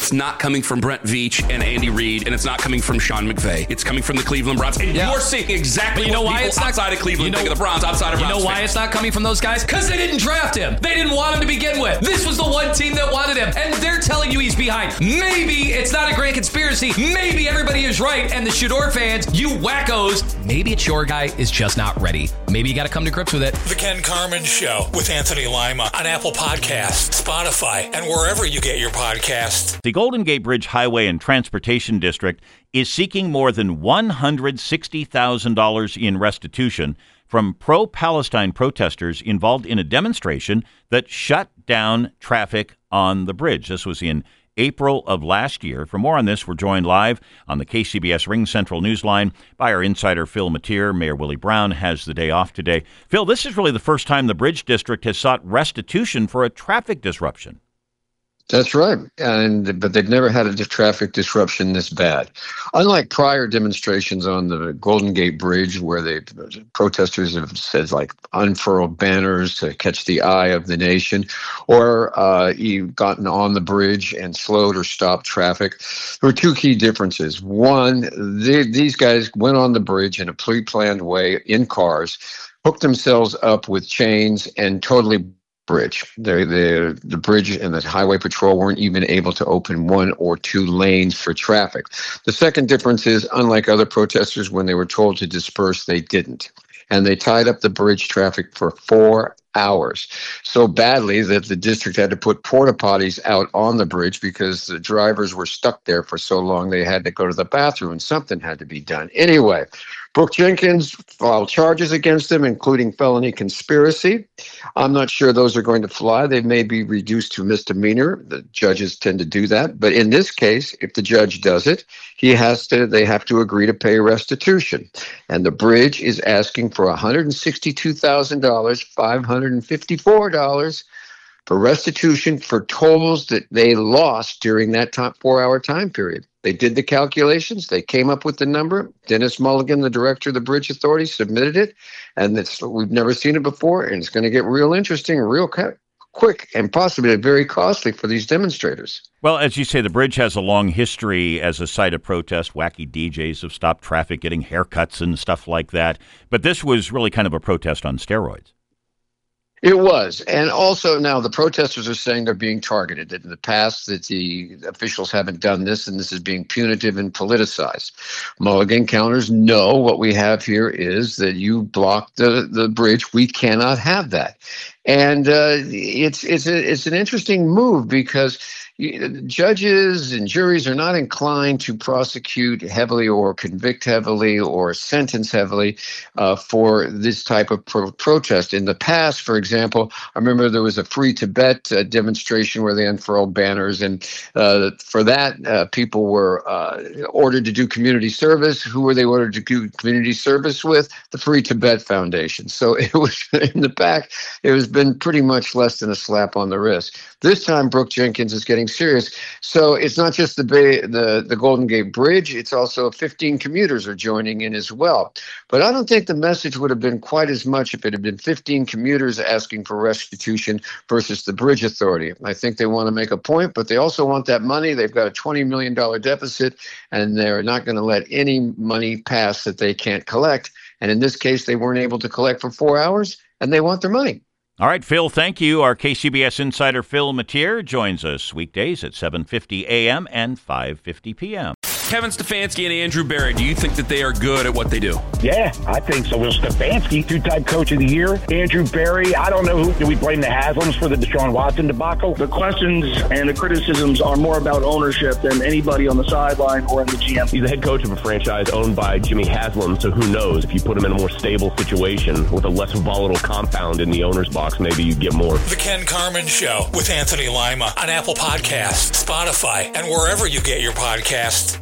it's not coming from Brent Veach and Andy Reid, and it's not coming from Sean McVay. It's coming from the Cleveland Browns. And you're seeing exactly what people outside of Cleveland think of the Browns, outside of Browns. You know why it's not coming from those guys? Because they didn't draft him. They didn't want him to begin with. This was the one team that wanted him, and they're telling you he's behind. Maybe it's not a grand conspiracy. Maybe everybody is right, and the Shador fans, you wackos, maybe it's your guy is just not ready. Maybe you got to come to grips with it. The Ken Carman Show with Anthony Lima on Apple Podcasts, Spotify, and wherever you get your podcasts. The Golden Gate Bridge Highway and Transportation District is seeking more than $160,000 in restitution from pro-Palestine protesters involved in a demonstration that shut down traffic on the bridge. This was in April of last year. For more on this, we're joined live on the KCBS Ring Central Newsline by our insider, Phil Matier. Mayor Willie Brown has the day off today. Phil, this is really the first time the Bridge District has sought restitution for a traffic disruption. That's right. But they've never had a traffic disruption this bad. Unlike prior demonstrations on the Golden Gate Bridge, where the protesters have said, like, unfurl banners to catch the eye of the nation, or you've gotten on the bridge and slowed or stopped traffic, there were two key differences. One, these guys went on the bridge in a pre-planned way in cars, hooked themselves up with chains, and totally bridge. The bridge and the highway patrol weren't even able to open one or two lanes for traffic. The second difference is, unlike other protesters, when they were told to disperse, they didn't. And they tied up the bridge traffic for 4 hours, so badly that the district had to put porta potties out on the bridge because the drivers were stuck there for so long they had to go to the bathroom, and something had to be done. Anyway, Brooke Jenkins filed charges against them, including felony conspiracy. I'm not sure those are going to fly. They may be reduced to misdemeanor. The judges tend to do that. But in this case, if the judge does it, they have to agree to pay restitution. And the bridge is asking for $162,000, $554 for restitution for tolls that they lost during that 4-hour time period. They did the calculations. They came up with the number. Dennis Mulligan, the director of the Bridge Authority, submitted it. And we've never seen it before. And it's going to get real interesting, real quick, and possibly very costly for these demonstrators. Well, as you say, the bridge has a long history as a site of protest. Wacky DJs have stopped traffic, getting haircuts and stuff like that. But this was really kind of a protest on steroids. It was. And also now the protesters are saying they're being targeted. That in the past that the officials haven't done this, and this is being punitive and politicized. Mulligan counters, no, what we have here is that you blocked the bridge. We cannot have that. And it's an interesting move because judges and juries are not inclined to prosecute heavily or convict heavily or sentence heavily for this type of protest. In the past, for example, I remember there was a Free Tibet demonstration where they unfurled banners, and for that, people were ordered to do community service. Who were they ordered to do community service with? The Free Tibet Foundation. So it was in the back. It has been pretty much less than a slap on the wrist. This time, Brooke Jenkins is getting serious. So it's not just the Golden Gate Bridge. It's also 15 commuters are joining in as well. But I don't think the message would have been quite as much if it had been 15 commuters asking for restitution versus the Bridge Authority. I think they want to make a point, but they also want that money. They've got a $20 million deficit, and they're not going to let any money pass that they can't collect. And in this case, they weren't able to collect for 4 hours, and they want their money. All right, Phil, thank you. Our KCBS insider Phil Matier joins us weekdays at 7:50 a.m. and 5:50 p.m. Kevin Stefanski and Andrew Berry, do you think that they are good at what they do? Yeah, I think so. Well, Stefanski, two-time coach of the year. Andrew Berry, I don't know do we blame the Haslams for the Deshaun Watson debacle? The questions and the criticisms are more about ownership than anybody on the sideline or in the GM. He's the head coach of a franchise owned by Jimmy Haslam, so who knows? If you put him in a more stable situation with a less volatile compound in the owner's box, maybe you get more. The Ken Carman Show with Anthony Lima on Apple Podcasts, Spotify, and wherever you get your podcasts.